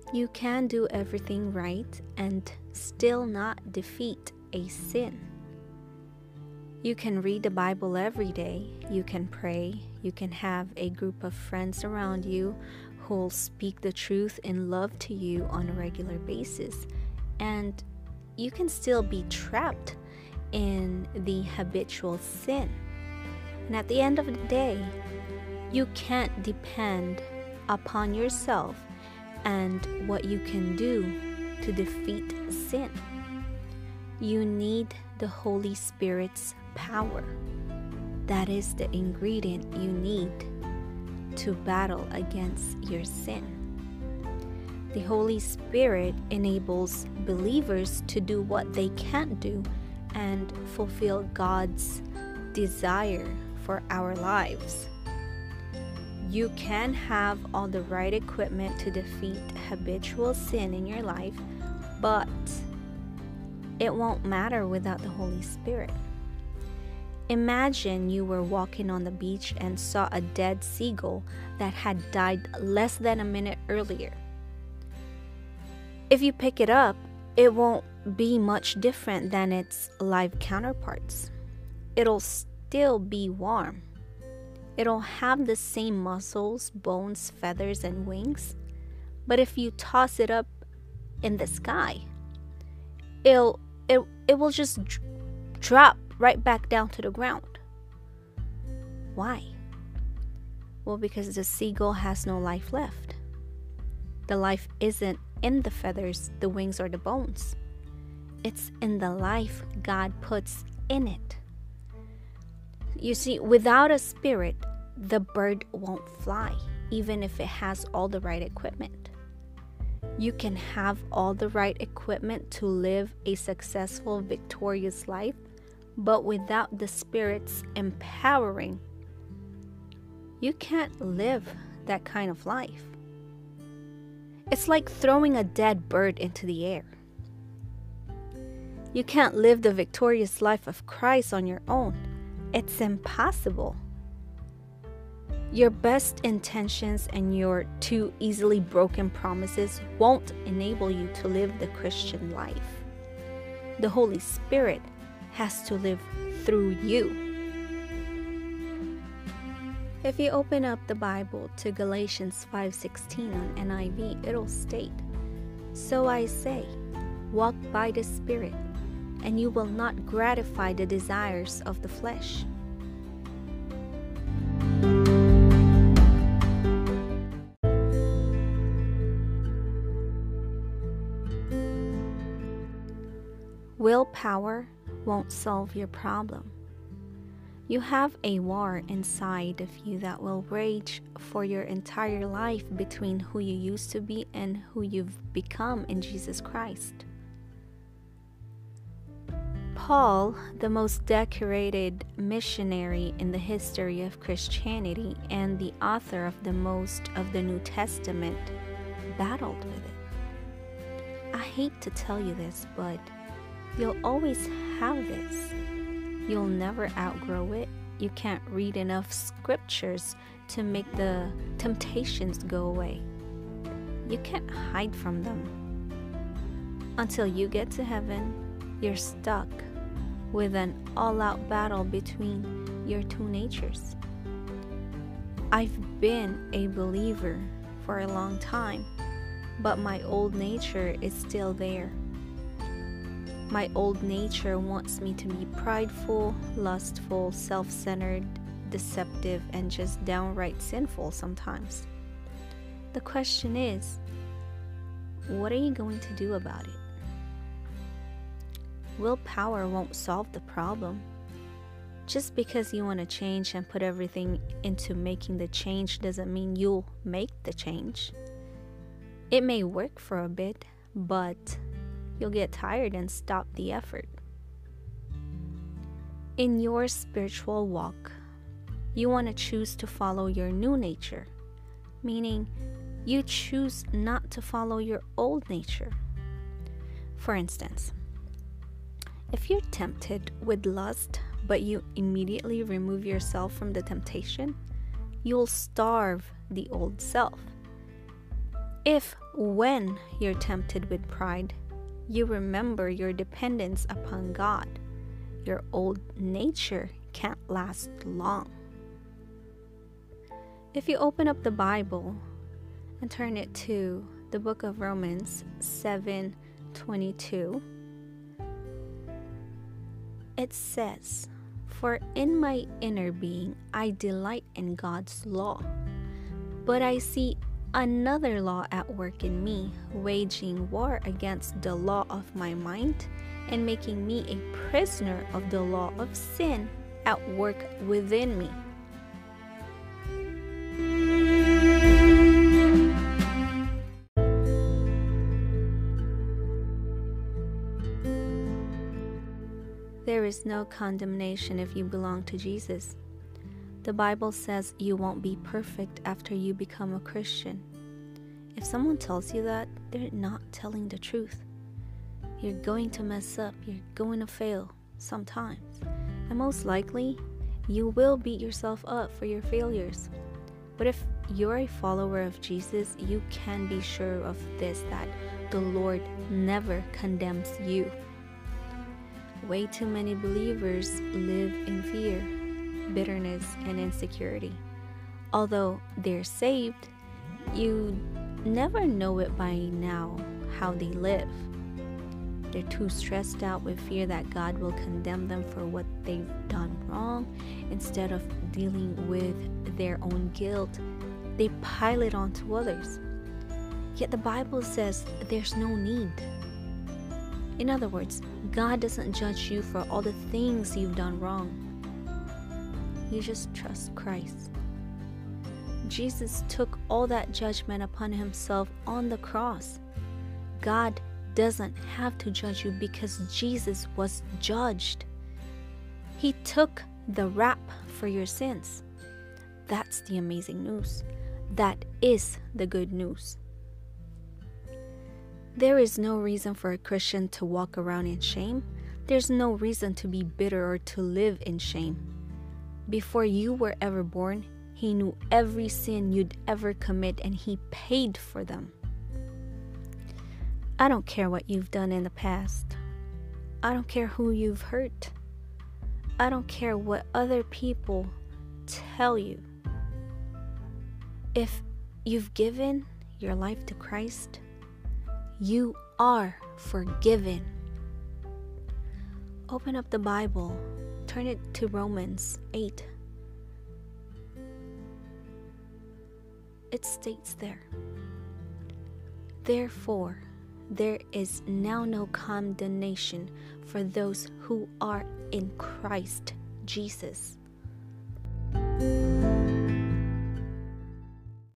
You can do everything right and still not defeat a sin. You can read the Bible every day, you can pray, you can have a group of friends around you who'll speak the truth in love to you on a regular basis, and you can still be trapped in the habitual sin. And at the end of the day, you can't depend upon yourself and what you can do to defeat sin. You need the Holy Spirit's power. That is the ingredient you need to battle against your sin. The Holy Spirit enables believers to do what they can't do and fulfill God's desire for our lives. You can have all the right equipment to defeat habitual sin in your life, but it won't matter without the Holy Spirit. Imagine you were walking on the beach and saw a dead seagull that had died less than a minute earlier. If you pick it up, it won't be much different than its live counterparts. It'll still be warm. It'll have the same muscles, bones, feathers, and wings. But if you toss it up in the sky, it will just drop right back down to the ground. Why? Well, because the seagull has no life left. The life isn't in the feathers, the wings, or the bones. It's in the life God puts in it. You see, without a spirit, the bird won't fly, even if it has all the right equipment. You can have all the right equipment to live a successful, victorious life, but without the Spirit's empowering, you can't live that kind of life. It's like throwing a dead bird into the air. You can't live the victorious life of Christ on your own. It's impossible. Your best intentions and your too easily broken promises won't enable you to live the Christian life. The Holy Spirit has to live through you. If you open up the Bible to Galatians 5:16 on NIV, it'll state, "So I say, walk by the Spirit, and you will not gratify the desires of the flesh." Willpower won't solve your problem. You have a war inside of you that will rage for your entire life between who you used to be and who you've become in Jesus Christ. Paul, the most decorated missionary in the history of Christianity and the author of the most of the New Testament, battled with it. I hate to tell you this, but you'll always have this. You'll never outgrow it. You can't read enough scriptures to make the temptations go away. You can't hide from them. Until you get to heaven, you're stuck with an all-out battle between your two natures. I've been a believer for a long time, but my old nature is still there. My old nature wants me to be prideful, lustful, self-centered, deceptive, and just downright sinful sometimes. The question is, what are you going to do about it? Willpower won't solve the problem. Just because you want to change and put everything into making the change doesn't mean you'll make the change. It may work for a bit, but you'll get tired and stop the effort. In your spiritual walk, you want to choose to follow your new nature, meaning you choose not to follow your old nature. For instance, if you're tempted with lust, but you immediately remove yourself from the temptation, you'll starve the old self. If, when you're tempted with pride, you remember your dependence upon God, your old nature can't last long. If you open up the Bible and turn it to the book of Romans 7:22, it says, "For in my inner being I delight in God's law, but I see another law at work in me, waging war against the law of my mind and making me a prisoner of the law of sin at work within me." There is no condemnation if you belong to Jesus. The Bible says you won't be perfect after you become a Christian. If someone tells you that, they're not telling the truth. You're going to mess up, you're going to fail sometimes, and most likely, you will beat yourself up for your failures. But if you're a follower of Jesus, you can be sure of this, that the Lord never condemns you. Way too many believers live in fear, bitterness, and insecurity. Although they're saved, you never know it by now how they live. They're too stressed out with fear that God will condemn them for what they've done wrong. Instead of dealing with their own guilt, they pile it onto others. Yet the Bible says there's no need. In other words, God doesn't judge you for all the things you've done wrong. You just trust Christ. Jesus took all that judgment upon himself on the cross. God doesn't have to judge you because Jesus was judged. He took the rap for your sins. That's the amazing news. That is the good news. There is no reason for a Christian to walk around in shame. There's no reason to be bitter or to live in shame. Before you were ever born, He knew every sin you'd ever commit, and He paid for them. I don't care what you've done in the past. I don't care who you've hurt. I don't care what other people tell you. If you've given your life to Christ, you are forgiven. Open up the Bible. Turn it to Romans 8. It states there, "Therefore, there is now no condemnation for those who are in Christ Jesus."